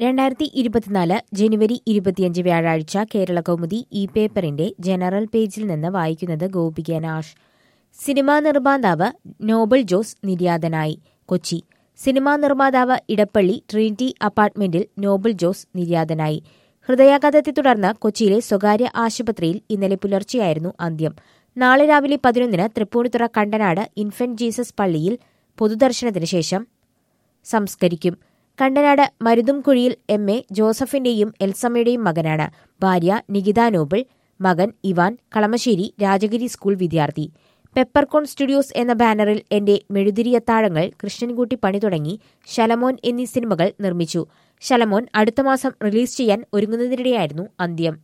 2024 ജനുവരി 25 വ്യാഴാഴ്ച കേരള കൗമുദി ഈ പേപ്പറിന്റെ ജനറൽ പേജിൽ നിന്ന് വായിക്കുന്നത് ഗോപിക നാഷ്. സിനിമാ നിർമ്മാതാവ് നോബൽ ജോസ് നിര്യാതനായി. കൊച്ചി. സിനിമാ നിർമ്മാതാവ് ഇടപ്പള്ളി ട്രിനിറ്റി അപ്പാർട്ട്മെന്റിൽ നോബൽ ജോസ് നിര്യാതനായി. ഹൃദയാഘാതത്തെ തുടർന്ന് കൊച്ചിയിലെ സ്വകാര്യ ആശുപത്രിയിൽ ഇന്നലെ പുലർച്ചെയായിരുന്നു അന്ത്യം. നാളെ രാവിലെ 11-ന് തൃപ്പൂണിത്തുറ കണ്ടനാട് ഇൻഫന്റ് ജീസസ് പള്ളിയിൽ പൊതുദർശനത്തിന് ശേഷം സംസ്കരിക്കും. കണ്ടനാട് മരുതുംകുഴിയിൽ എം.എ. ജോസഫിന്റെയും എൽസമ്മയുടെയും മകനാണ്. ഭാര്യ നികിത നോബൽ, മകൻ ഇവാൻ കളമശ്ശേരി രാജഗിരി സ്കൂൾ വിദ്യാർത്ഥി. പെപ്പർകോൺ സ്റ്റുഡിയോസ് എന്ന ബാനറിൽ എന്റെ മെഴുതിരിയത്താഴങ്ങൾ, കൃഷ്ണൻകുട്ടി പണി തുടങ്ങി, ശലമോൻ എന്നീ സിനിമകൾ നിർമ്മിച്ചു. ശലമോൻ അടുത്ത മാസം റിലീസ് ചെയ്യാൻ ഒരുങ്ങുന്നതിനിടെയായിരുന്നു അന്ത്യം.